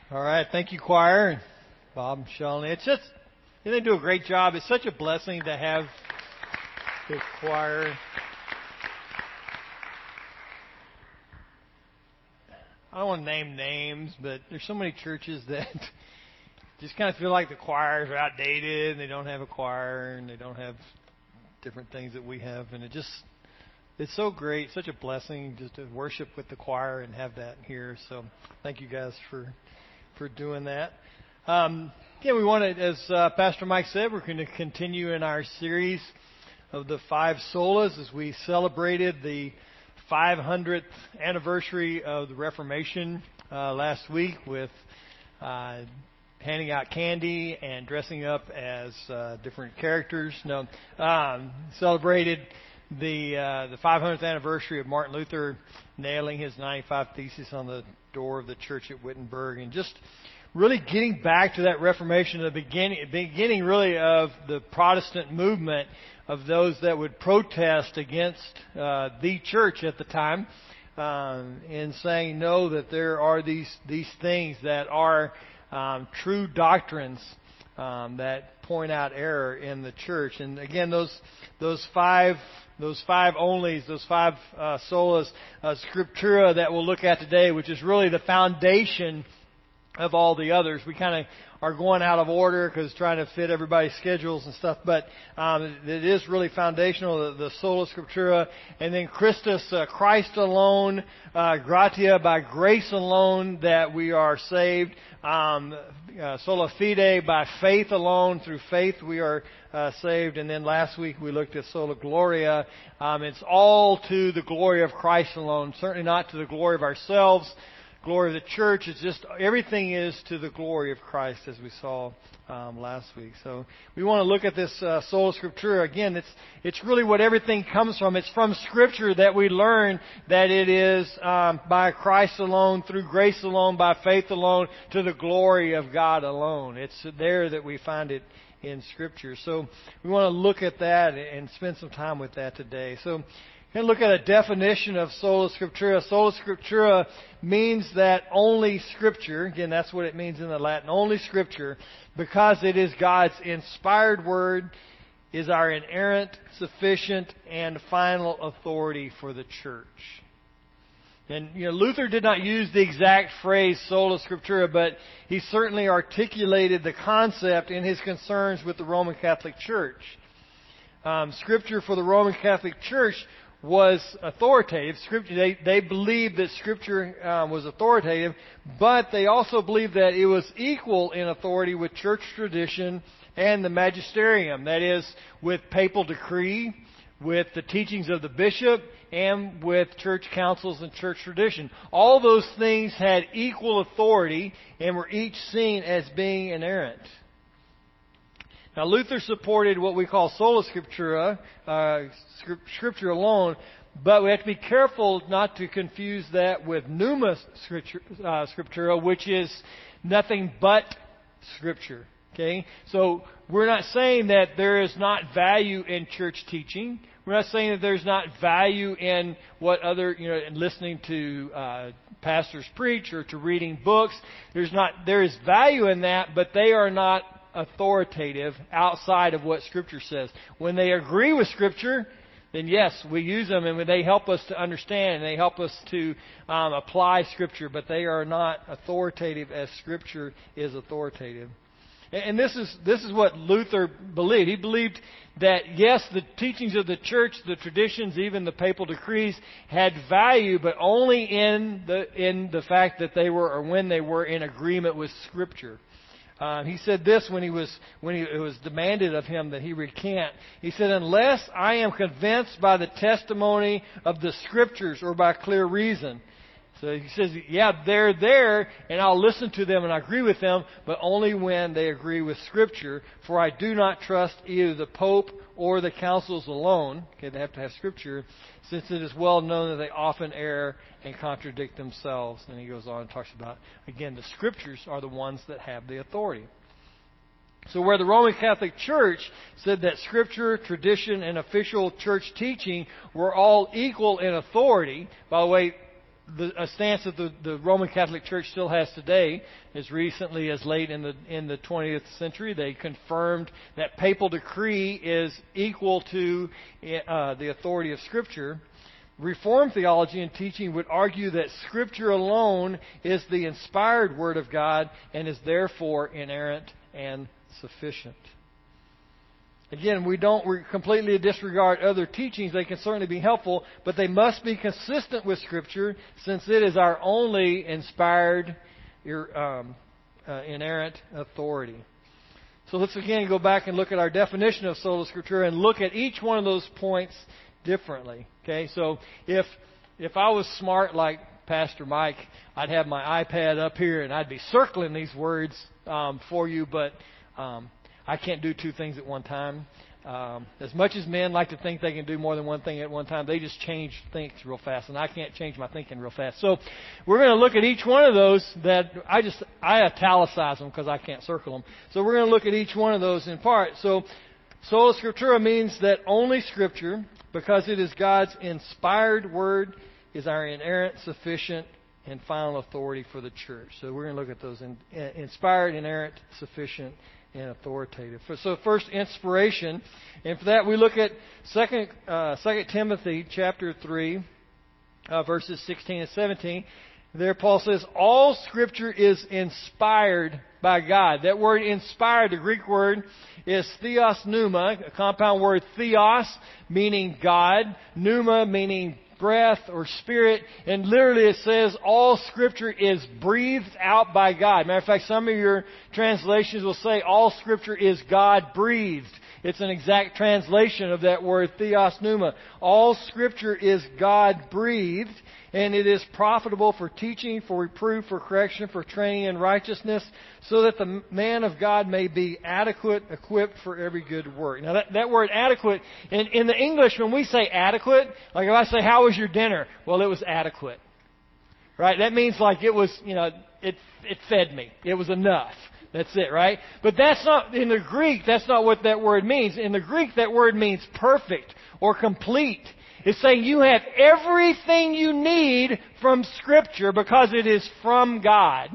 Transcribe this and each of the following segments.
All right, thank you, choir, Bob and Shalini. They do a great job. It's such a blessing to have the choir. I don't want to name names, but there's so many churches that just kind of feel like the choirs are outdated, and they don't have a choir, and they don't have different things that we have, and it's so great, such a blessing just to worship with the choir and have that here. So thank you guys for doing that. We wanted, as Pastor Mike said, we're going to continue in our series of the 5 solas as we celebrated the 500th anniversary of the Reformation last week with handing out candy and dressing up as different characters. Celebrated the 500th anniversary of Martin Luther nailing his 95 Theses on the door of the church at Wittenberg, and just really getting back to that Reformation, the beginning really of the Protestant movement, of those that would protest against the church at the time, and saying no, that there are these things that are true doctrines that point out error in the church. And again, those five onlys, those 5 solas scriptura that we'll look at today, which is really the foundation of all the others. We kind of are going out of order because trying to fit everybody's schedules and stuff, but it is really foundational, the sola scriptura. And then Christus, Christ alone, gratia, by grace alone that we are saved, sola fide, by faith alone, through faith we are saved. And then last week we looked at sola gloria. It's all to the glory of Christ alone, certainly not to the glory of ourselves, glory of the church. It's just everything is to the glory of Christ, as we saw last week. So we want to look at this sola scriptura again. It's really what everything comes from. It's from Scripture that we learn that it is by Christ alone, through grace alone, by faith alone, to the glory of God alone. It's there that we find it in Scripture. So we want to look at that and spend some time with that today. So we're going to look at a definition of sola scriptura. Sola scriptura means that only Scripture, again, that's what it means in the Latin, only Scripture, because it is God's inspired word, is our inerrant, sufficient, and final authority for the church. And Luther did not use the exact phrase sola scriptura, but he certainly articulated the concept in his concerns with the Roman Catholic Church. Scripture for the Roman Catholic Church was authoritative. Scripture, they believed that Scripture was authoritative, but they also believed that it was equal in authority with church tradition and the magisterium. That is, with papal decree, with the teachings of the bishop, and with church councils and church tradition. All those things had equal authority and were each seen as being inerrant. Now, Luther supported what we call sola scriptura, Scripture alone, but we have to be careful not to confuse that with pneuma scriptura, which is nothing but Scripture. Okay? So we're not saying that there is not value in church teaching. We're not saying that there's not value in what in listening to pastors preach or to reading books. There is value in that, but they are not authoritative outside of what Scripture says. When they agree with Scripture, then yes, we use them, and they help us to understand, and they help us to apply Scripture, but they are not authoritative as Scripture is authoritative. And this is what Luther believed. He believed that, yes, the teachings of the church, the traditions, even the papal decrees had value, but only in the fact that they were, or when they were, in agreement with Scripture. He said this when it was demanded of him that he recant. He said, "Unless I am convinced by the testimony of the Scriptures or by clear reason." So he says, yeah, they're there, and I'll listen to them and I agree with them, but only when they agree with Scripture. For I do not trust either the Pope or the councils alone. Okay, they have to have Scripture, since it is well known that they often err and contradict themselves. And he goes on and talks about, again, the Scriptures are the ones that have the authority. So where the Roman Catholic Church said that Scripture, tradition, and official church teaching were all equal in authority, by the way, a stance that the Roman Catholic Church still has today. As recently as late in the 20th century, they confirmed that papal decree is equal to the authority of Scripture. Reformed theology and teaching would argue that Scripture alone is the inspired Word of God and is therefore inerrant and sufficient. Again, we completely disregard other teachings. They can certainly be helpful, but they must be consistent with Scripture, since it is our only inspired, inerrant authority. So let's again go back and look at our definition of sola scriptura and look at each one of those points differently. Okay, so if I was smart like Pastor Mike, I'd have my iPad up here and I'd be circling these words for you, but I can't do two things at one time. As much as men like to think they can do more than one thing at one time, they just change things real fast, and I can't change my thinking real fast. So we're going to look at each one of those that I italicize them because I can't circle them. So we're going to look at each one of those in part. So sola scriptura means that only Scripture, because it is God's inspired Word, is our inerrant, sufficient, and final authority for the church. So we're going to look at those inspired, inerrant, sufficient, and authoritative. So first, inspiration. And for that, we look at 2 Timothy chapter 3, verses 16 and 17. There Paul says, all Scripture is inspired by God. That word inspired, the Greek word, is theos pneuma, a compound word theos, meaning God, pneuma, meaning breath or spirit, and literally it says all Scripture is breathed out by God. Matter of fact, some of your translations will say all Scripture is God-breathed. It's an exact translation of that word theos pneuma. All Scripture is God-breathed, and it is profitable for teaching, for reproof, for correction, for training in righteousness, so that the man of God may be adequate, equipped for every good work. Now that word adequate, in the English, when we say adequate, like if I say, how was your dinner? Well, it was adequate. Right? That means like it was, it fed me. It was enough. That's it, right? But that's not, in the Greek, that's not what that word means. In the Greek, that word means perfect or complete. It's saying you have everything you need from Scripture because it is from God.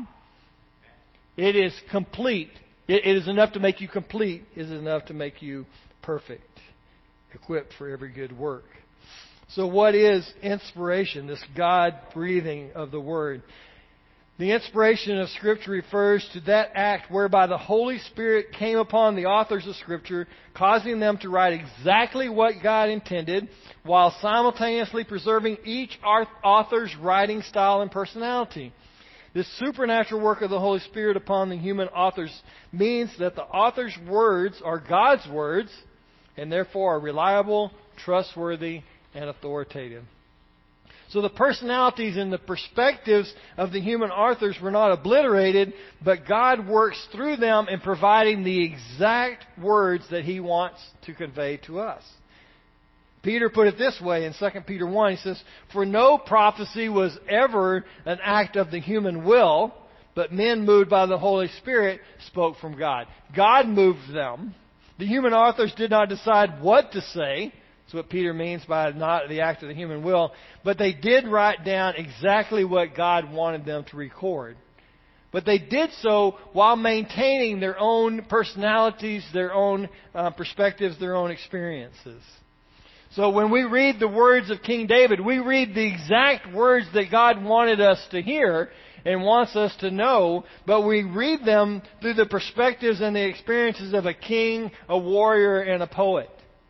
It is complete. It is enough to make you complete. It is enough to make you perfect, equipped for every good work. So what is inspiration, this God-breathing of the Word? The inspiration of Scripture refers to that act whereby the Holy Spirit came upon the authors of Scripture, causing them to write exactly what God intended, while simultaneously preserving each author's writing style and personality. This supernatural work of the Holy Spirit upon the human authors means that the author's words are God's words, and therefore are reliable, trustworthy, and authoritative. So the personalities and the perspectives of the human authors were not obliterated, but God works through them in providing the exact words that He wants to convey to us. Peter put it this way in 2 Peter 1. He says, for no prophecy was ever an act of the human will, but men moved by the Holy Spirit spoke from God. God moved them. The human authors did not decide what to say. That's what Peter means by not the act of the human will. But they did write down exactly what God wanted them to record. But they did so while maintaining their own personalities, their own perspectives, their own experiences. So when we read the words of King David, we read the exact words that God wanted us to hear and wants us to know, but we read them through the perspectives and the experiences of a king, a warrior, and a poet.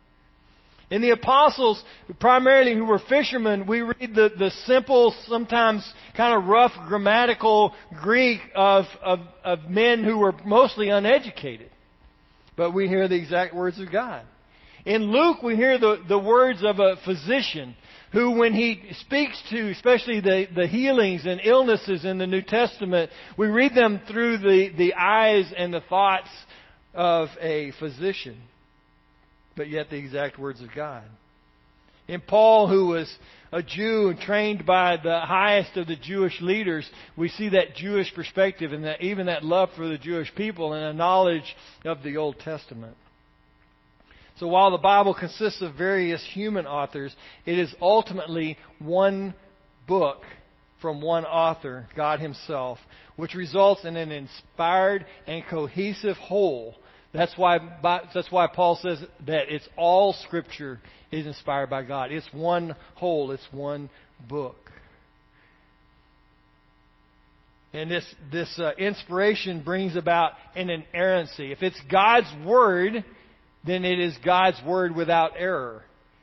In the apostles, primarily who were fishermen, we read the simple, sometimes kind of rough grammatical Greek of men who were mostly uneducated. But we hear the exact words of God. In Luke, we hear the words of a physician who, when he speaks to especially the healings and illnesses in the New Testament, we read them through the eyes and the thoughts of a physician, but yet the exact words of God. In Paul, who was a Jew and trained by the highest of the Jewish leaders, we see that Jewish perspective and even that love for the Jewish people and a knowledge of the Old Testament. So while the Bible consists of various human authors, it is ultimately one book from one author, God Himself, which results in an inspired and cohesive whole. That's why Paul says that it's all Scripture is inspired by God. It's one whole. It's one book. And this inspiration brings about an inerrancy. If it's God's Word, then it is God's Word without error.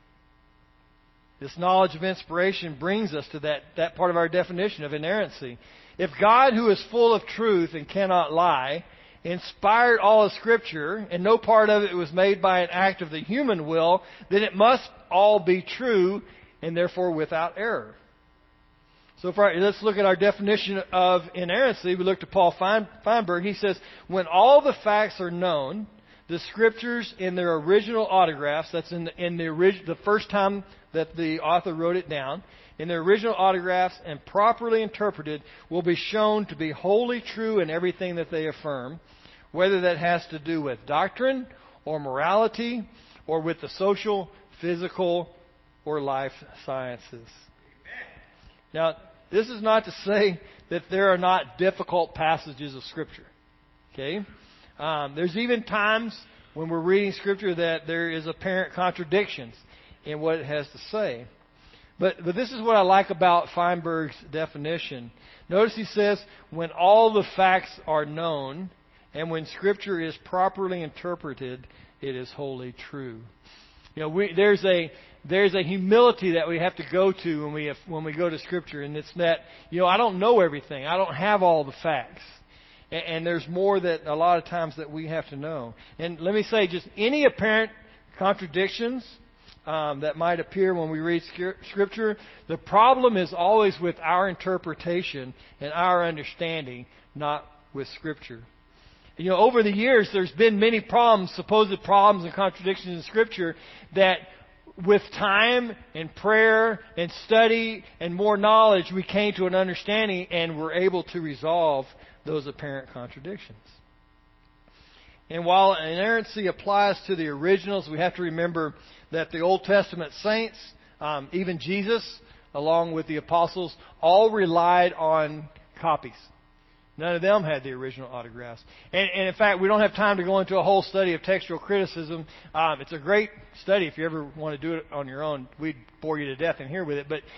This knowledge of inspiration brings us to that part of our definition of inerrancy. If God, who is full of truth and cannot lie, inspired all of Scripture, and no part of it was made by an act of the human will, then it must all be true and therefore without error. So let's look at our definition of inerrancy. We looked at Paul Feinberg. He says, when all the facts are known, the Scriptures in their original autographs, that's in the first time that the author wrote it down, in their original autographs and properly interpreted, will be shown to be wholly true in everything that they affirm, whether that has to do with doctrine or morality or with the social, physical, or life sciences. Now, this is not to say that there are not difficult passages of Scripture. Okay? There's even times when we're reading Scripture that there is apparent contradictions in what it has to say. But this is what I like about Feinberg's definition. Notice he says, when all the facts are known and when Scripture is properly interpreted, it is wholly true. You know, there's a humility that we have to go to when we go to Scripture, and it's that, you know, I don't know everything. I don't have all the facts. And there's more that a lot of times that we have to know. And let me say, just any apparent contradictions that might appear when we read Scripture, the problem is always with our interpretation and our understanding, not with Scripture. You know, over the years, there's been many problems, supposed problems and contradictions in Scripture that with time and prayer and study and more knowledge, we came to an understanding and were able to resolve those apparent contradictions. And while inerrancy applies to the originals, we have to remember that the Old Testament saints, even Jesus, along with the apostles, all relied on copies. None of them had the original autographs. And in fact, we don't have time to go into a whole study of textual criticism. It's a great study if you ever want to do it on your own. We'd bore you to death in here with it. But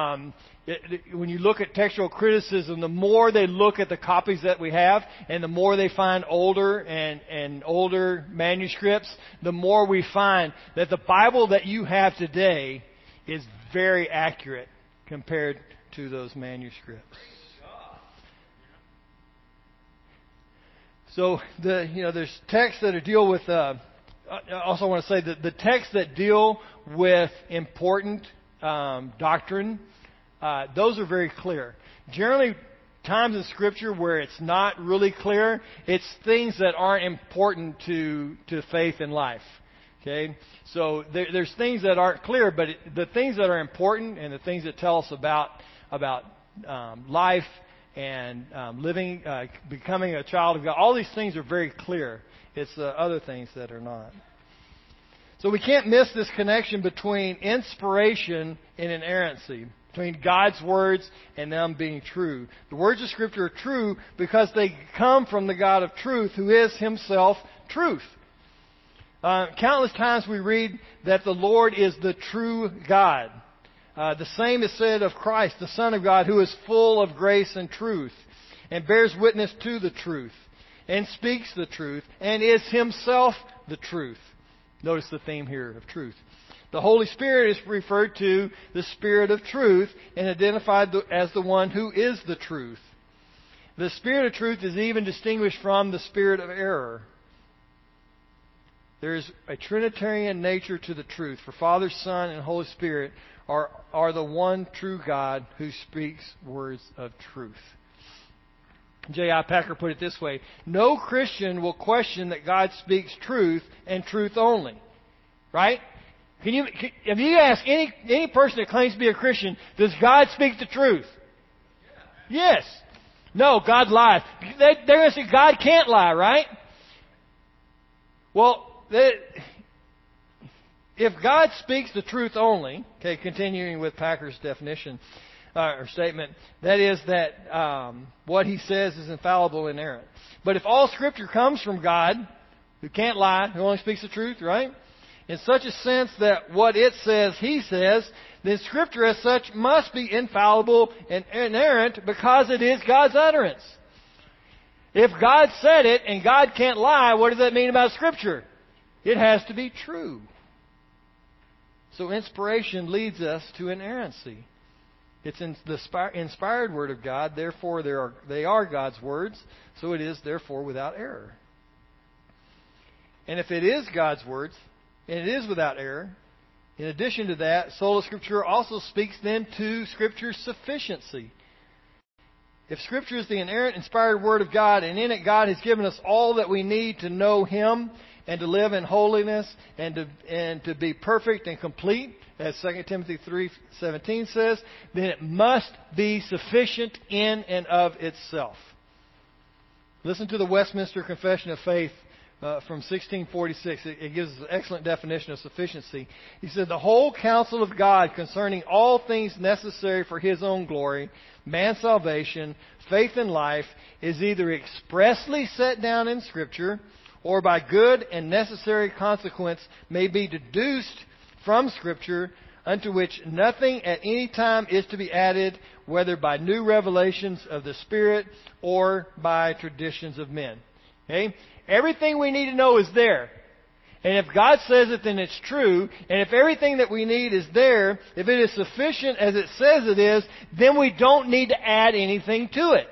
when you look at textual criticism, the more they look at the copies that we have and the more they find older and older manuscripts, the more we find that the Bible that you have today is very accurate compared to those manuscripts. So there's texts that deal with. I also want to say that the texts that deal with important doctrine, those are very clear. Generally, times in Scripture where it's not really clear, it's things that aren't important to faith and life. Okay, so there's things that aren't clear, but the things that are important and the things that tell us about life and living, becoming a child of God, all these things are very clear. It's the other things that are not. So we can't miss this connection between inspiration and inerrancy, between God's words and them being true. The words of Scripture are true because they come from the God of truth, who is Himself truth. Countless times we read that the Lord is the true God. The same is said of Christ, the Son of God, who is full of grace and truth, and bears witness to the truth, and speaks the truth, and is Himself the truth. Notice the theme here of truth. The Holy Spirit is referred to the Spirit of truth and identified as the one who is the truth. The Spirit of truth is even distinguished from the Spirit of error. There is a Trinitarian nature to the truth, for Father, Son, and Holy Spirit are the one true God who speaks words of truth. J.I. Packer put it this way: no Christian will question that God speaks truth and truth only. Right? If you ask any person that claims to be a Christian, does God speak the truth? Yes. No, God lies. They're going to say God can't lie, right? Well, if God speaks the truth only, okay, continuing with Packer's definition, or statement. That is that what he says is infallible and inerrant. But if all Scripture comes from God, who can't lie, who only speaks the truth, right? In such a sense that what it says, he says, then Scripture as such must be infallible and inerrant because it is God's utterance. If God said it and God can't lie, what does that mean about Scripture? It has to be true. So inspiration leads us to inerrancy. It's in the inspired Word of God, therefore they are God's words, so it is therefore without error. And if it is God's words, and it is without error, in addition to that, Sola Scriptura also speaks then to Scripture's sufficiency. If Scripture is the inerrant, inspired Word of God, and in it God has given us all that we need to know Him and to live in holiness and to be perfect and complete, as 2 Timothy 3:17 says, then it must be sufficient in and of itself. Listen to the Westminster Confession of Faith from 1646. It gives us an excellent definition of sufficiency. He said, the whole counsel of God concerning all things necessary for His own glory, man's salvation, faith and life, is either expressly set down in Scripture, or by good and necessary consequence may be deduced from Scripture, unto which nothing at any time is to be added, whether by new revelations of the Spirit or by traditions of men. Okay? Everything we need to know is there. And if God says it, then it's true. And if everything that we need is there, if it is sufficient as it says it is, then we don't need to add anything to it.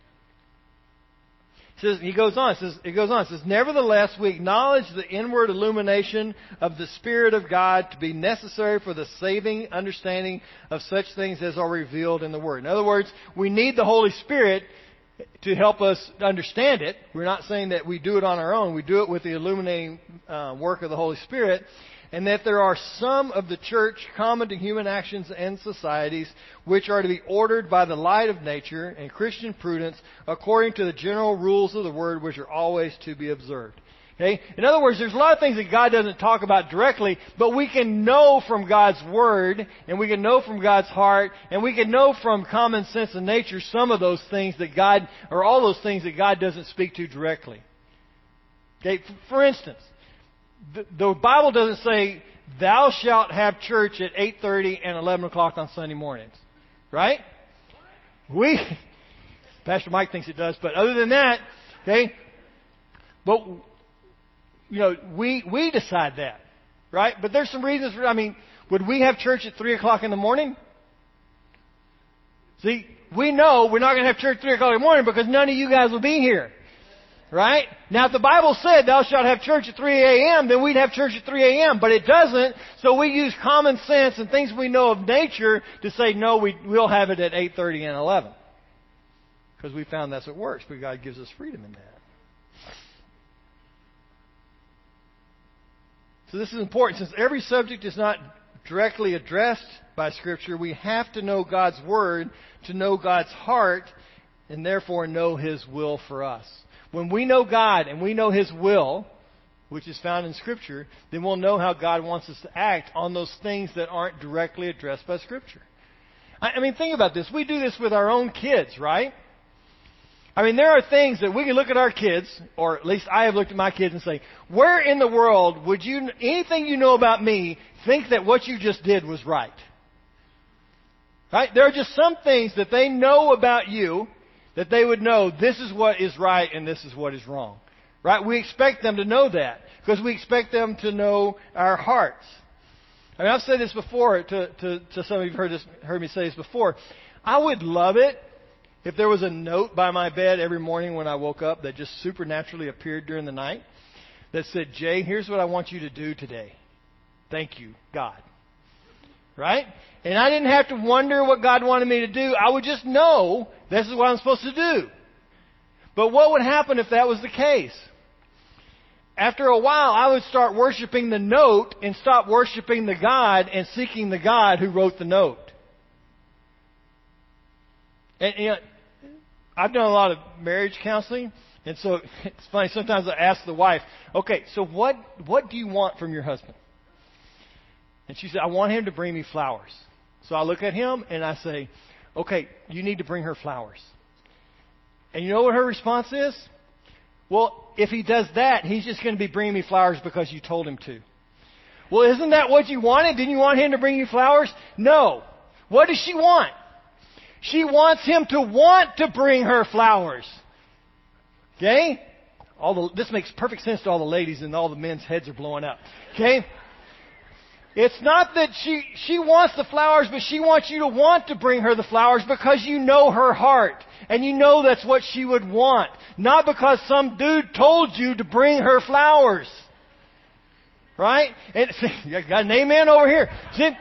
It goes on, it says, nevertheless, we acknowledge the inward illumination of the Spirit of God to be necessary for the saving understanding of such things as are revealed in the Word. In other words, we need the Holy Spirit to help us understand it. We're not saying that we do it on our own. We do it with the illuminating work of the Holy Spirit. And that there are some of the church common to human actions and societies which are to be ordered by the light of nature and Christian prudence according to the general rules of the Word, which are always to be observed. Okay? In other words, there's a lot of things that God doesn't talk about directly, but we can know from God's Word, and we can know from God's heart, and we can know from common sense and nature some of those things that God, or all those things that God doesn't speak to directly. Okay? For instance, the Bible doesn't say, thou shalt have church at 8:30 and 11 o'clock on Sunday mornings. Right? Pastor Mike thinks it does, but other than that, okay, but, we decide that. Right? But there's some reasons would we have church at 3 o'clock in the morning? See, we know we're not going to have church at 3 o'clock in the morning because none of you guys will be here. Right? Now, if the Bible said, thou shalt have church at 3 a.m., then we'd have church at 3 a.m., but it doesn't, so we use common sense and things we know of nature to say, no, we'll have it at 8:30 and 11. Because we found that's what works, but God gives us freedom in that. So this is important. Since every subject is not directly addressed by Scripture, we have to know God's Word to know God's heart and therefore know His will for us. When we know God and we know His will, which is found in Scripture, then we'll know how God wants us to act on those things that aren't directly addressed by Scripture. Think about this. We do this with our own kids, right? There are things that we can look at our kids, or at least I have looked at my kids and say, where in the world would anything you know about me, think that what you just did was right? Right? There are just some things that they know about you that they would know this is what is right and this is what is wrong. Right? We expect them to know that because we expect them to know our hearts. I've said this before to some of you have heard me say this before. I would love it if there was a note by my bed every morning when I woke up that just supernaturally appeared during the night that said, Jay, here's what I want you to do today. Thank you, God. Right? And I didn't have to wonder what God wanted me to do. I would just know this is what I'm supposed to do. But what would happen if that was the case? After a while, I would start worshiping the note and stop worshiping the God and seeking the God who wrote the note. And I've done a lot of marriage counseling, and so it's funny. Sometimes I ask the wife, okay, so what do you want from your husband? And she said, I want him to bring me flowers. So I look at him and I say, okay, you need to bring her flowers. And you know what her response is? Well, if he does that, he's just going to be bringing me flowers because you told him to. Well, isn't that what you wanted? Didn't you want him to bring you flowers? No. What does she want? She wants him to want to bring her flowers. Okay? This makes perfect sense to all the ladies, and all the men's heads are blowing up. Okay? It's not that she wants the flowers, but she wants you to want to bring her the flowers because you know her heart. And you know that's what she would want. Not because some dude told you to bring her flowers. Right? And see, got an amen over here. See?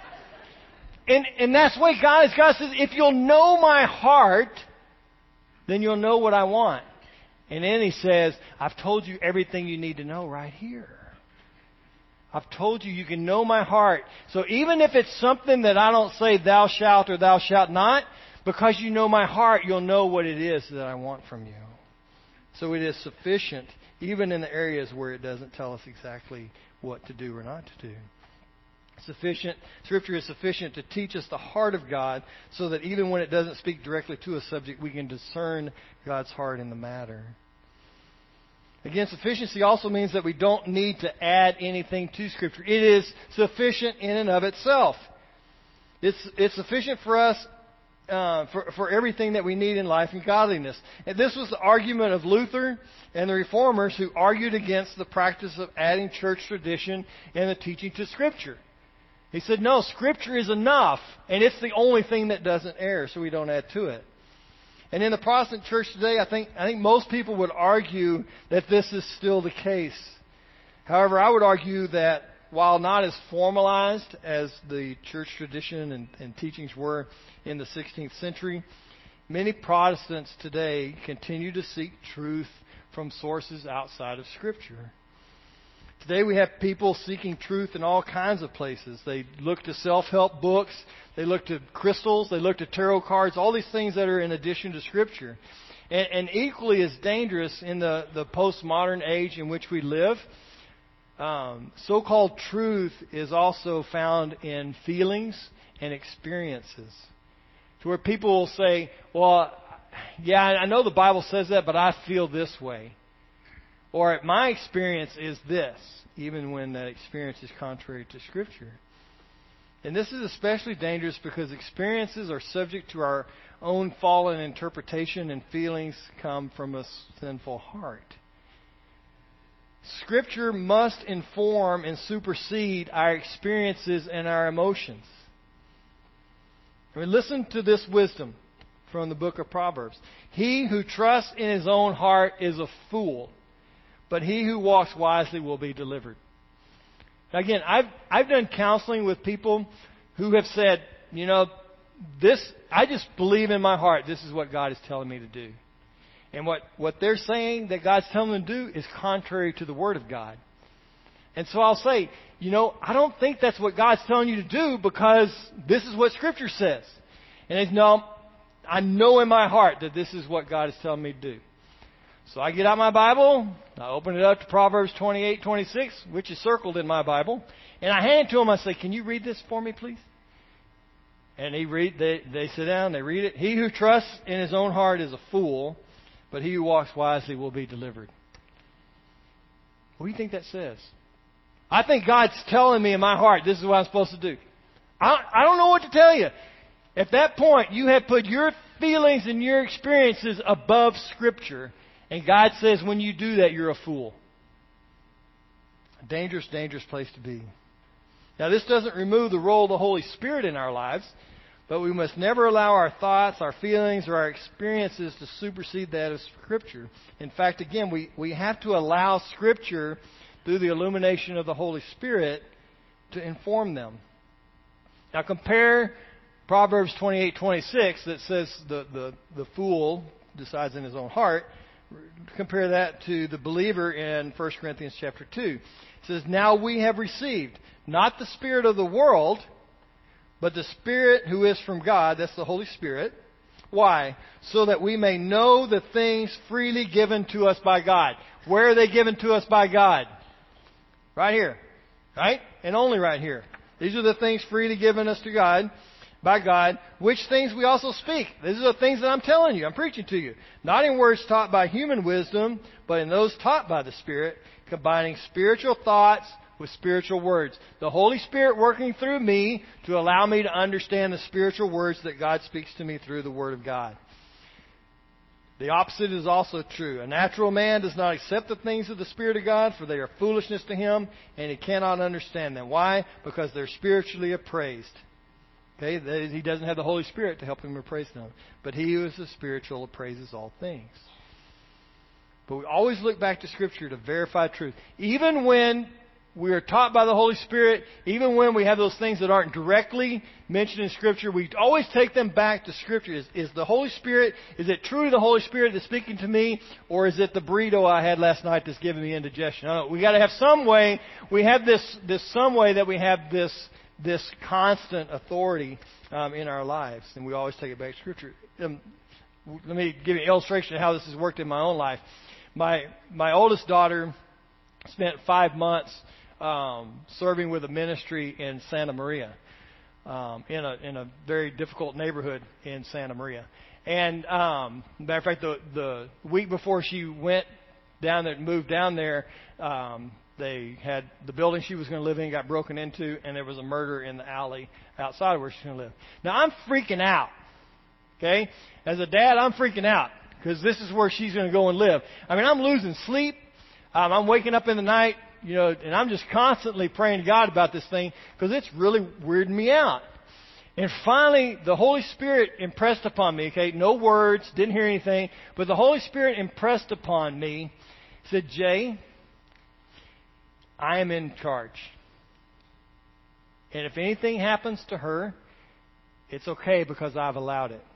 And that's the way God is. God says, if you'll know my heart, then you'll know what I want. And then he says, I've told you everything you need to know right here. I've told you can know my heart. So even if it's something that I don't say thou shalt or thou shalt not, because you know my heart, you'll know what it is that I want from you. So it is sufficient, even in the areas where it doesn't tell us exactly what to do or not to do. Scripture is sufficient to teach us the heart of God so that even when it doesn't speak directly to a subject, we can discern God's heart in the matter. Again, sufficiency also means that we don't need to add anything to Scripture. It is sufficient in and of itself. It's sufficient for us for everything that we need in life and godliness. And this was the argument of Luther and the Reformers who argued against the practice of adding church tradition and the teaching to Scripture. He said, no, Scripture is enough, and it's the only thing that doesn't err, so we don't add to it. And in the Protestant church today, I think most people would argue that this is still the case. However, I would argue that while not as formalized as the church tradition and teachings were in the 16th century, many Protestants today continue to seek truth from sources outside of Scripture. Today we have people seeking truth in all kinds of places. They look to self-help books. They look to crystals. They look to tarot cards. All these things that are in addition to Scripture. And equally as dangerous in the postmodern age in which we live, so-called truth is also found in feelings and experiences. To where people will say, well, yeah, I know the Bible says that, but I feel this way. Or my experience is this, even when that experience is contrary to Scripture. And this is especially dangerous because experiences are subject to our own fallen interpretation and feelings come from a sinful heart. Scripture must inform and supersede our experiences and our emotions. I mean, listen to this wisdom from the book of Proverbs. He who trusts in his own heart is a fool, but he who walks wisely will be delivered. Now again, I've done counseling with people who have said, I just believe in my heart this is what God is telling me to do. And what they're saying that God's telling them to do is contrary to the Word of God. And so I'll say, I don't think that's what God's telling you to do because this is what Scripture says. And they say, no, I know in my heart that this is what God is telling me to do. So I get out my Bible, I open it up to Proverbs 28:26, which is circled in my Bible, and I hand it to him. I say, can you read this for me, please? And they sit down, they read it. He who trusts in his own heart is a fool, but he who walks wisely will be delivered. What do you think that says? I think God's telling me in my heart, this is what I'm supposed to do. I don't know what to tell you. At that point, you have put your feelings and your experiences above Scripture. And God says when you do that, you're a fool. A dangerous, dangerous place to be. Now, this doesn't remove the role of the Holy Spirit in our lives, but we must never allow our thoughts, our feelings, or our experiences to supersede that of Scripture. In fact, again, we have to allow Scripture, through the illumination of the Holy Spirit, to inform them. Now, compare Proverbs 28:26 that says the fool decides in his own heart. Compare that to the believer in 1 Corinthians chapter 2. It says, now we have received not the spirit of the world, but the Spirit who is from God. That's the Holy Spirit. Why? So that we may know the things freely given to us by God. Where are they given to us by God? Right here. Right? And only right here. These are the things freely given us to God. by God, which things we also speak. These are the things that I'm telling you, I'm preaching to you. Not in words taught by human wisdom, but in those taught by the Spirit, combining spiritual thoughts with spiritual words. The Holy Spirit working through me to allow me to understand the spiritual words that God speaks to me through the Word of God. The opposite is also true. A natural man does not accept the things of the Spirit of God, for they are foolishness to him, and he cannot understand them. Why? Because they're spiritually appraised. Okay, he doesn't have the Holy Spirit to help him appraise them. But he who is the spiritual appraises all things. But we always look back to Scripture to verify truth. Even when we are taught by the Holy Spirit, even when we have those things that aren't directly mentioned in Scripture, we always take them back to Scripture. Is the Holy Spirit, is it truly the Holy Spirit that's speaking to me, or is it the burrito I had last night that's giving me indigestion? We got to have some way. We have this some way that we have this constant authority in our lives, and we always take it back to Scripture. Let me give you an illustration of how this has worked in my own life. My oldest daughter spent 5 months serving with a ministry in Santa Maria, in a very difficult neighborhood in Santa Maria. And matter of fact, the week before she went down there, moved down there, they had the building she was going to live in got broken into, and there was a murder in the alley outside of where she's going to live. Now I'm freaking out. Okay, as a dad, I'm freaking out because this is where she's going to go and live. I mean, I'm losing sleep. I'm waking up in the night, and I'm just constantly praying to God about this thing because it's really weirding me out. And finally, the Holy Spirit impressed upon me, okay, no words, didn't hear anything, but the Holy Spirit impressed upon me, said, Jay, I am in charge. And if anything happens to her, it's okay because I've allowed it.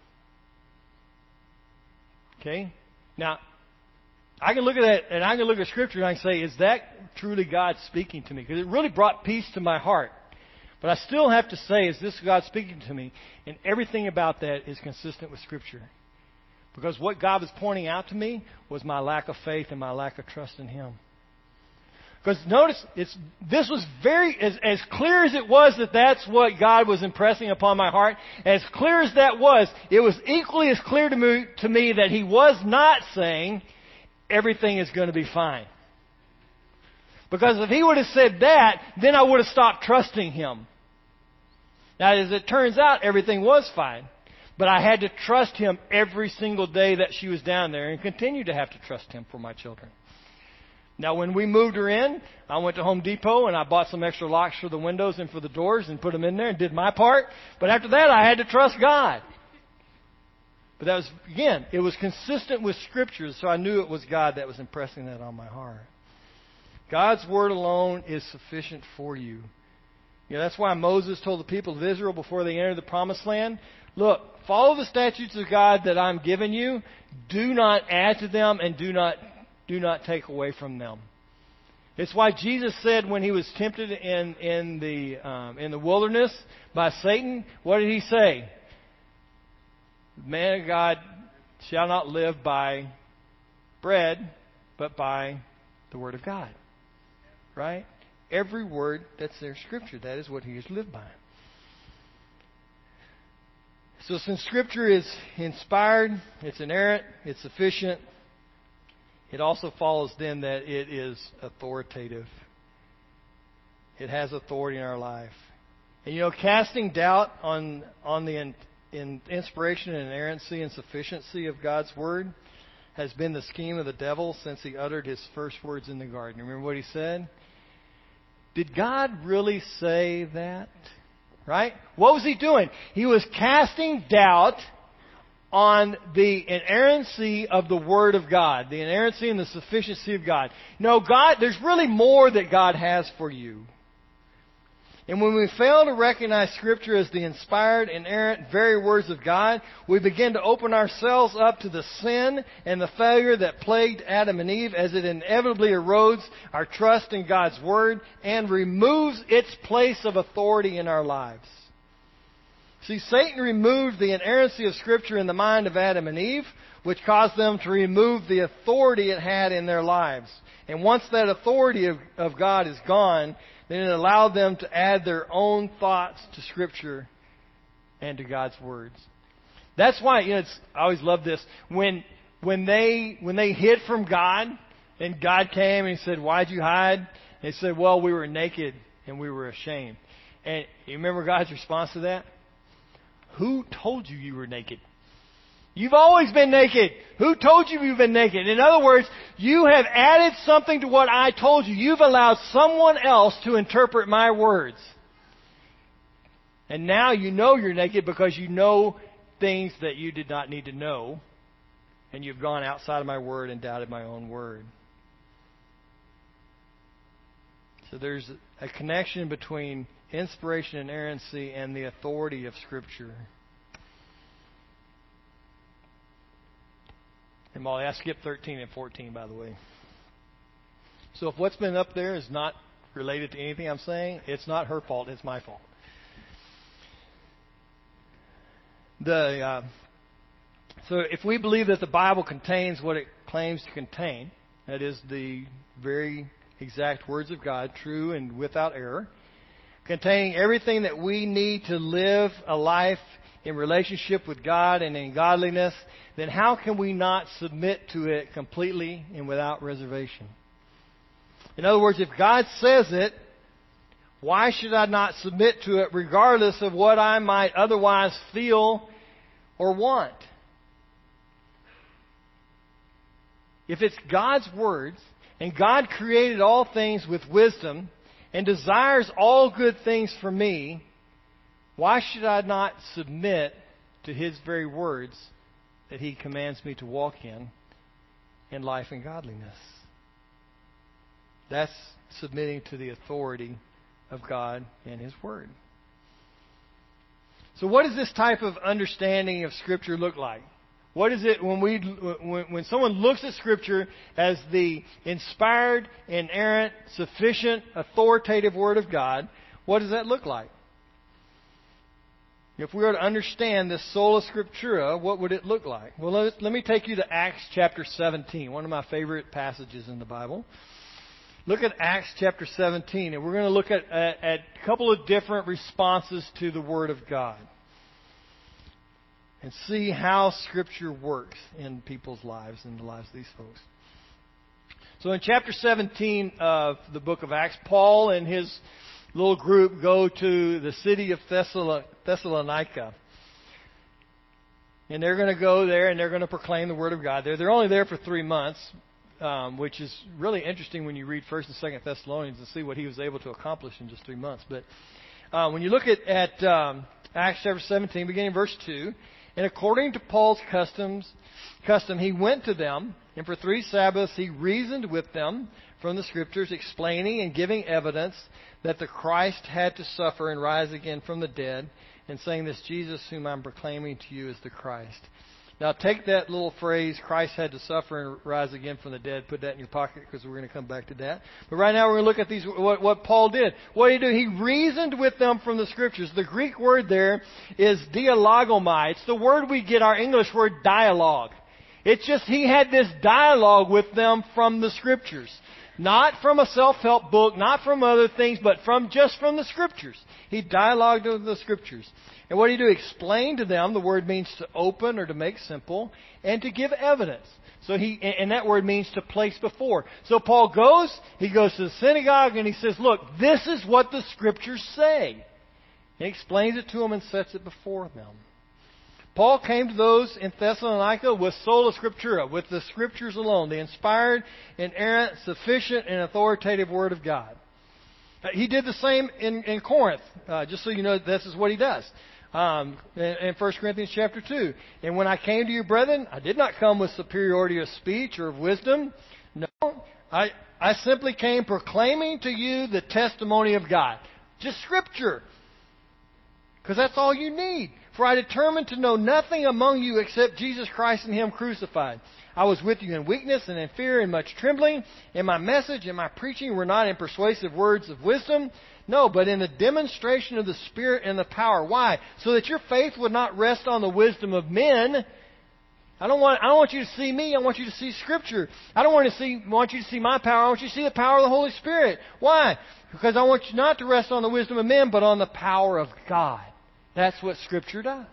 Okay? Now, I can look at that, and I can look at Scripture and I can say, is that truly God speaking to me? Because it really brought peace to my heart. But I still have to say, is this God speaking to me? And everything about that is consistent with Scripture. Because what God was pointing out to me was my lack of faith and my lack of trust in Him. Because notice, this was very, as clear as it was that that's what God was impressing upon my heart, as clear as that was, it was equally as clear to me that He was not saying, everything is going to be fine. Because if He would have said that, then I would have stopped trusting Him. Now, as it turns out, everything was fine. But I had to trust Him every single day that she was down there and continue to have to trust Him for my children. Now, when we moved her in, I went to Home Depot and I bought some extra locks for the windows and for the doors and put them in there and did my part. But after that, I had to trust God. But that was, again, it was consistent with Scripture, so I knew it was God that was impressing that on my heart. God's Word alone is sufficient for you. That's why Moses told the people of Israel before they entered the Promised Land, look, follow the statutes of God that I'm giving you. Do not add to them and do not take away from them. It's why Jesus said when He was tempted in the wilderness by Satan, what did He say? The man of God shall not live by bread, but by the Word of God. Right? Every word that's there in Scripture, that is what He has lived by. So since Scripture is inspired, it's inerrant, it's sufficient, it also follows then that it is authoritative. It has authority in our life. And casting doubt on the inspiration and inerrancy and sufficiency of God's Word has been the scheme of the devil since he uttered his first words in the garden. Remember what he said? Did God really say that? Right? What was he doing? He was casting doubt on the inerrancy of the Word of God, the inerrancy and the sufficiency of God. No, God, there's really more that God has for you. And when we fail to recognize Scripture as the inspired, inerrant, very words of God, we begin to open ourselves up to the sin and the failure that plagued Adam and Eve as it inevitably erodes our trust in God's Word and removes its place of authority in our lives. See, Satan removed the inerrancy of Scripture in the mind of Adam and Eve, which caused them to remove the authority it had in their lives. And once that authority of God is gone, then it allowed them to add their own thoughts to Scripture and to God's words. That's why, I always love this. When they hid from God, and God came and He said, "Why'd you hide?" They said, "Well, we were naked and we were ashamed." And you remember God's response to that? "Who told you you were naked? You've always been naked. Who told you you've been naked?" In other words, you have added something to what I told you. You've allowed someone else to interpret my words. And now you know you're naked because you know things that you did not need to know. And you've gone outside of my word and doubted my own word. So there's a connection between inspiration and inerrancy and the authority of Scripture. And Molly, I skipped 13 and 14, by the way. So if what's been up there is not related to anything I'm saying, it's not her fault, it's my fault. So if we believe that the Bible contains what it claims to contain, that is the very exact words of God, true and without error, containing everything that we need to live a life in relationship with God and in godliness, then how can we not submit to it completely and without reservation? In other words, if God says it, why should I not submit to it regardless of what I might otherwise feel or want? If it's God's words, and God created all things with wisdom, and desires all good things for me, why should I not submit to His very words that He commands me to walk in life and godliness? That's submitting to the authority of God and His Word. So what does this type of understanding of Scripture look like? What is it when someone looks at Scripture as the inspired, inerrant, sufficient, authoritative Word of God, what does that look like? If we were to understand this sola scriptura, what would it look like? Well, let me take you to Acts chapter 17, one of my favorite passages in the Bible. Look at Acts chapter 17, and we're going to look at a couple of different responses to the Word of God and see how Scripture works in people's lives and the lives of these folks. So in chapter 17 of the book of Acts, Paul and his little group go to the city of Thessalonica. And they're going to go there and they're going to proclaim the Word of God there. They're only there for 3 months, which is really interesting when you read 1st and 2nd Thessalonians and see what he was able to accomplish in just 3 months. But when you look at Acts chapter 17, beginning in verse 2, and according to Paul's custom, he went to them, and for 3 Sabbaths he reasoned with them from the Scriptures, explaining and giving evidence that the Christ had to suffer and rise again from the dead, and saying, "This Jesus whom I'm proclaiming to you is the Christ." Now take that little phrase, Christ had to suffer and rise again from the dead, put that in your pocket because we're going to come back to that. But right now we're going to look at these. What Paul did. What did he do? He reasoned with them from the Scriptures. The Greek word there is dialogomai. It's the word we get our English word dialogue. It's just he had this dialogue with them from the Scriptures. Not from a self-help book, not from other things, but just from the Scriptures. He dialogued with the Scriptures. And what did he do? Explain to them. The word means to open or to make simple, and to give evidence. So and that word means to place before. So Paul goes to the synagogue and he says, "Look, this is what the Scriptures say." And he explains it to them and sets it before them. Paul came to those in Thessalonica with sola scriptura, with the Scriptures alone, the inspired, inerrant, sufficient, and authoritative Word of God. He did the same in Corinth, just so you know this is what he does. In 1 Corinthians chapter 2. "And when I came to you, brethren, I did not come with superiority of speech or of wisdom. No, I simply came proclaiming to you the testimony of God." Just Scripture. Because that's all you need. "For I determined to know nothing among you except Jesus Christ and Him crucified. I was with you in weakness and in fear and much trembling. And my message and my preaching were not in persuasive words of wisdom. No, but in the demonstration of the Spirit and the power." Why? So that your faith would not rest on the wisdom of men. I don't want you to see me. I want you to see Scripture. I don't want you to see my power. I want you to see the power of the Holy Spirit. Why? Because I want you not to rest on the wisdom of men, but on the power of God. That's what Scripture does.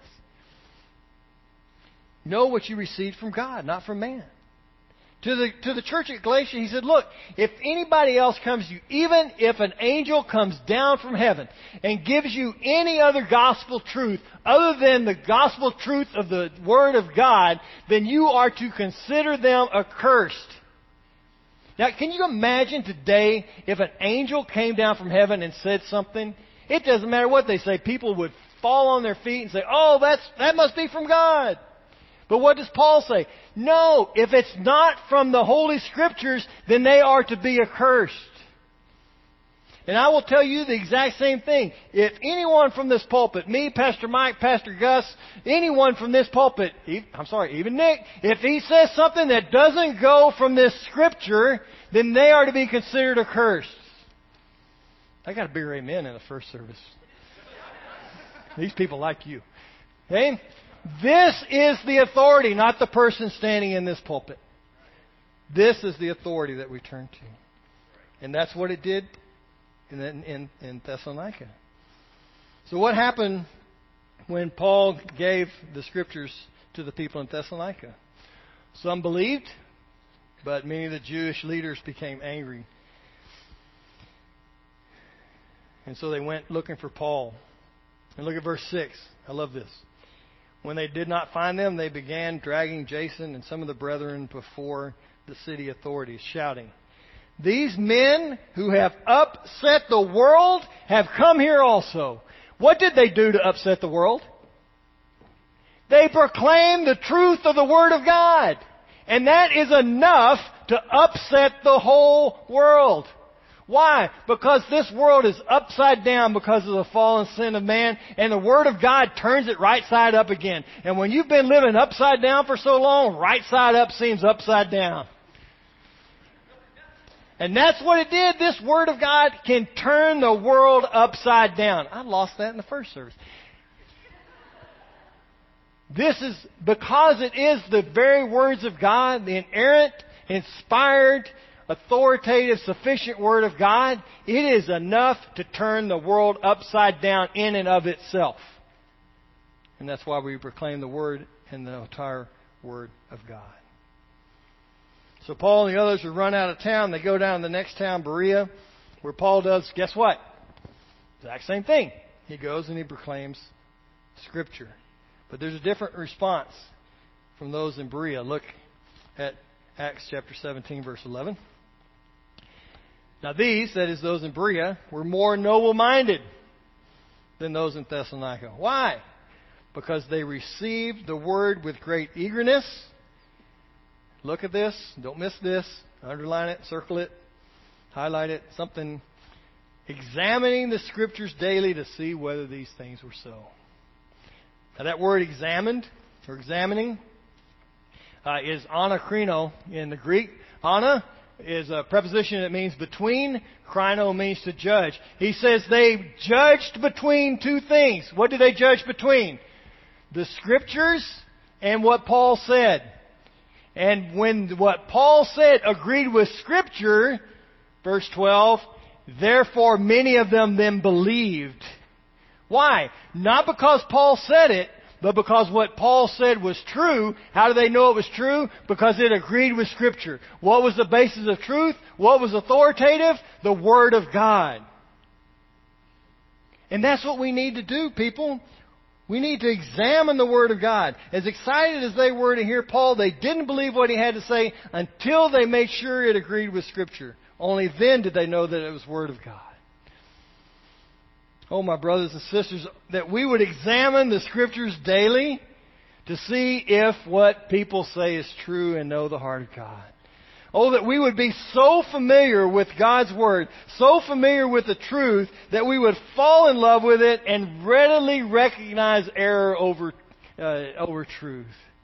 Know what you received from God, not from man. To the church at Galatia, he said, look, if anybody else comes to you, even if an angel comes down from heaven and gives you any other gospel truth other than the gospel truth of the Word of God, then you are to consider them accursed. Now, can you imagine today if an angel came down from heaven and said something? It doesn't matter what they say. People would fall on their feet and say, oh, that must be from God. But what does Paul say? No, if it's not from the Holy Scriptures, then they are to be accursed. And I will tell you the exact same thing. If anyone from this pulpit, me, Pastor Mike, Pastor Gus, anyone from this pulpit, even Nick, if he says something that doesn't go from this Scripture, then they are to be considered accursed. I got a bigger amen in the first service. These people like you. Okay? This is the authority, not the person standing in this pulpit. This is the authority that we turn to. And that's what it did in Thessalonica. So what happened when Paul gave the Scriptures to the people in Thessalonica? Some believed, but many of the Jewish leaders became angry. And so they went looking for Paul. And look at verse 6. I love this. When they did not find them, they began dragging Jason and some of the brethren before the city authorities, shouting, these men who have upset the world have come here also. What did they do to upset the world? They proclaimed the truth of the Word of God. And that is enough to upset the whole world. Why? Because this world is upside down because of the fallen sin of man, and the Word of God turns it right side up again. And when you've been living upside down for so long, right side up seems upside down. And that's what it did. This Word of God can turn the world upside down. I lost that in the first service. This is because it is the very words of God, the inerrant, inspired, authoritative, sufficient Word of God. It is enough to turn the world upside down in and of itself. And that's why we proclaim the Word and the entire Word of God. So Paul and the others are run out of town. They go down to the next town, Berea, where Paul does, guess what? Exact same thing. He goes and he proclaims Scripture. But there's a different response from those in Berea. Look at Acts chapter 17, verse 11. Now these, that is those in Berea, were more noble-minded than those in Thessalonica. Why? Because they received the Word with great eagerness. Look at this. Don't miss this. Underline it, circle it, highlight it, something. Examining the Scriptures daily to see whether these things were so. Now that word examined, or examining, is anakrino in the Greek. Ana is a preposition that means between. Krino means to judge. He says they judged between two things. What did they judge between? The Scriptures and what Paul said. And when what Paul said agreed with Scripture, verse 12, therefore many of them then believed. Why? Not because Paul said it, but because what Paul said was true. How do they know it was true? Because it agreed with Scripture. What was the basis of truth? What was authoritative? The Word of God. And that's what we need to do, people. We need to examine the Word of God. As excited as they were to hear Paul, they didn't believe what he had to say until they made sure it agreed with Scripture. Only then did they know that it was Word of God. Oh, my brothers and sisters, that we would examine the Scriptures daily to see if what people say is true and know the heart of God. Oh, that we would be so familiar with God's Word, so familiar with the truth, that we would fall in love with it and readily recognize error over truth.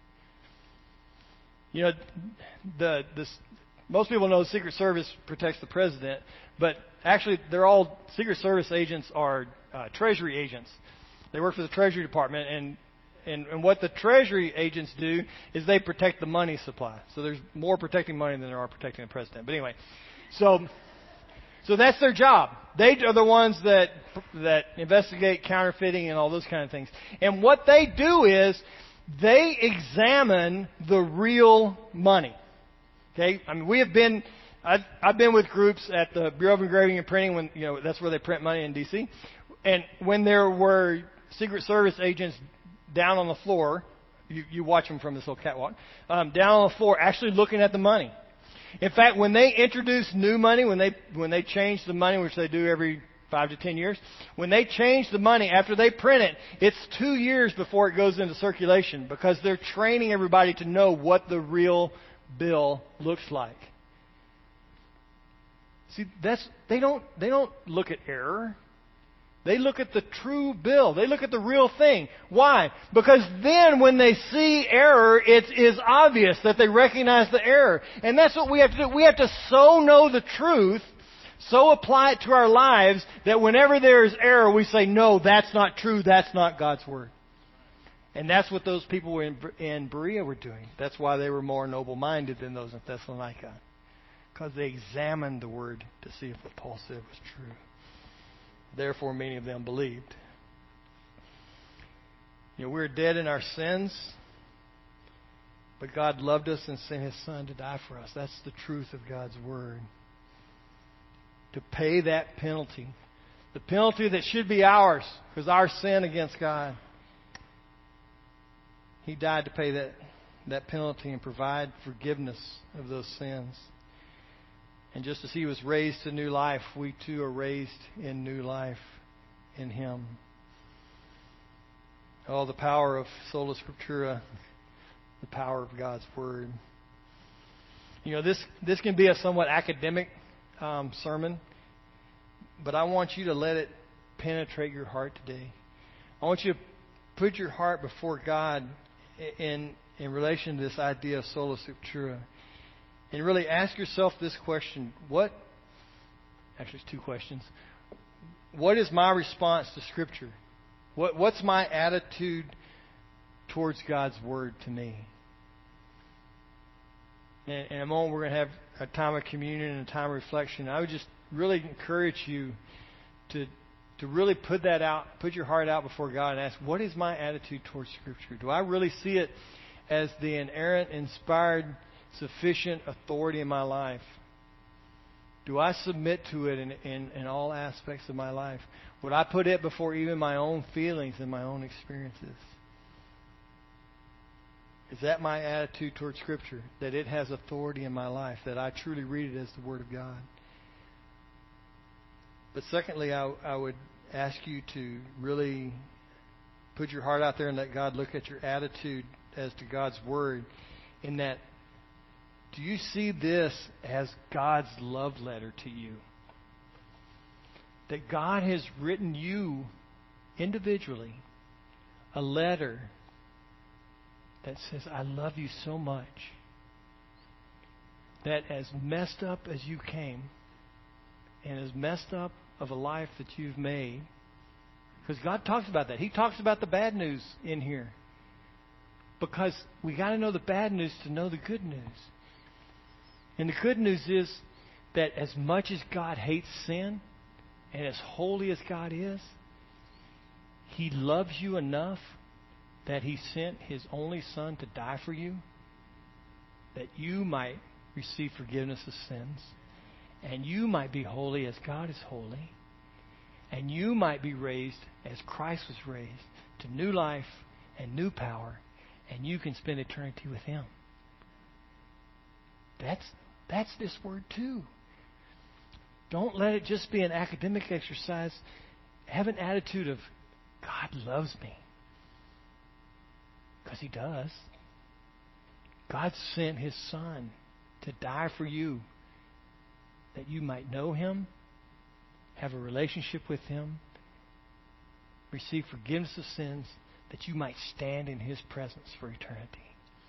You know, most people know the Secret Service protects the president, but actually, Secret Service agents are Treasury agents. They work for the Treasury Department, and what the Treasury agents do is they protect the money supply. So there's more protecting money than there are protecting the president. But anyway, so So that's their job. They are the ones that investigate counterfeiting and all those kind of things. And what they do is they examine the real money. Okay? I mean, I've been with groups at the Bureau of Engraving and Printing when, that's where they print money in D.C. And when there were Secret Service agents down on the floor, you watch them from this little catwalk, down on the floor actually looking at the money. In fact, when they introduce new money, when they change the money, which they do every 5 to 10 years, when they change the money after they print it, it's 2 years before it goes into circulation because they're training everybody to know what the real bill looks like. See, they don't look at error. They look at the true bill. They look at the real thing. Why? Because then when they see error, it is obvious that they recognize the error. And that's what we have to do. We have to so know the truth, so apply it to our lives, that whenever there is error, we say, no, that's not true. That's not God's Word. And that's what those people in Berea were doing. That's why they were more noble-minded than those in Thessalonica. Because they examined the Word to see if what Paul said was true. Therefore, many of them believed. We're dead in our sins, but God loved us and sent His Son to die for us. That's the truth of God's Word. To pay that penalty. The penalty that should be ours because our sin against God. He died to pay that penalty and provide forgiveness of those sins. And just as He was raised to new life, we too are raised in new life in Him. Oh, the power of Sola Scriptura, the power of God's Word. This can be a somewhat academic sermon, but I want you to let it penetrate your heart today. I want you to put your heart before God in relation to this idea of Sola Scriptura. And really ask yourself this question. Actually, it's two questions. What is my response to Scripture? What's my attitude towards God's Word to me? And in a moment, we're going to have a time of communion and a time of reflection. I would just really encourage you to really put that out, put your heart out before God and ask, what is my attitude towards Scripture? Do I really see it as the inerrant, inspired, sufficient authority in my life? Do I submit to it in all aspects of my life? Would I put it before even my own feelings and my own experiences? Is that my attitude towards Scripture? That it has authority in my life? That I truly read it as the Word of God? But secondly, I would ask you to really put your heart out there and let God look at your attitude as to God's Word, in that, do you see this as God's love letter to you? That God has written you individually a letter that says, I love you so much that as messed up as you came and as messed up of a life that you've made, because God talks about that. He talks about the bad news in here. Because we got to know the bad news to know the good news. And the good news is that as much as God hates sin, and as holy as God is, He loves you enough that He sent His only Son to die for you, that you might receive forgiveness of sins, and you might be holy as God is holy, and you might be raised as Christ was raised to new life and new power, and you can spend eternity with Him. That's this Word too. Don't let it just be an academic exercise. Have an attitude of, God loves me. Because He does. God sent His Son to die for you, that you might know Him, have a relationship with Him, receive forgiveness of sins, that you might stand in His presence for eternity.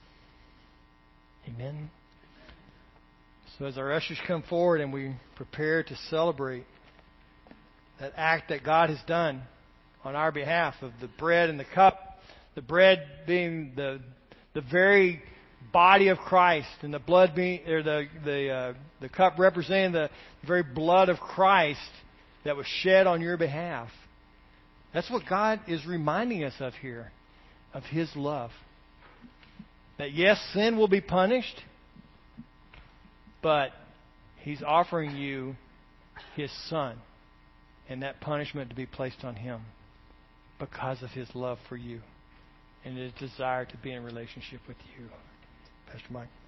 Amen. So as our ushers come forward and we prepare to celebrate that act that God has done on our behalf of the bread and the cup, the bread being the very body of Christ, and the blood being, or the cup representing the very blood of Christ that was shed on your behalf. That's what God is reminding us of here, of His love. That yes, sin will be punished, but He's offering you His Son, and that punishment to be placed on Him because of His love for you and His desire to be in relationship with you. Pastor Mike.